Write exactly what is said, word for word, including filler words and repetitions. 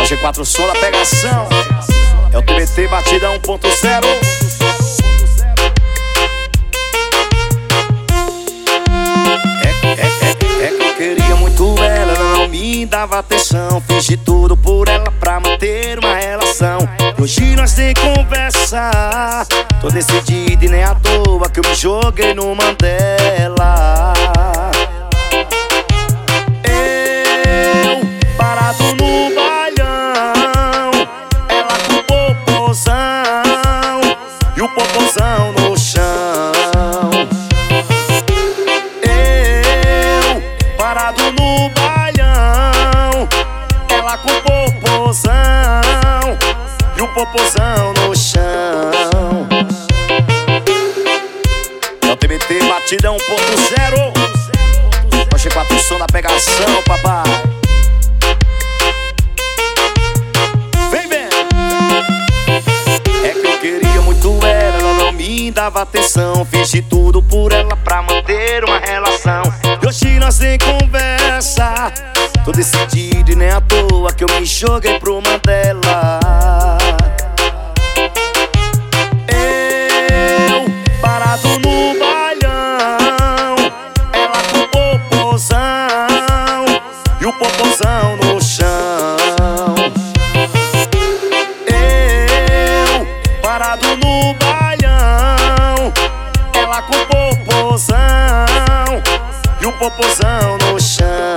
G quatro som da pegação. É o T B T batida um ponto zero. É, é, é, é que eu queria muito ela, ela não me dava atenção. Fiz de tudo por ela pra manter uma relação. Hoje nós nem conversa. Tô decidido e nem à toa que eu me joguei no Mandela. Eu, parado no bailão, ela com o popozão e o popozão no chão. Eu, parado no bailão, ela com o popozão e o popozão no chão. É o T B T batida um ponto zero. G quatro som da pegação, papai. Vem, vem. É que eu queria muito ela, ela não me dava atenção. Fiz de tudo por ela pra manter uma relação. E hoje nós nem conversa. Tô decidido e nem à toa que eu me joguei pro Mandela. Eu, parado no bailão, ela com o popozão e o popozão no chão. Eu, parado no bailão, ela com o popozão e o popozão no chão.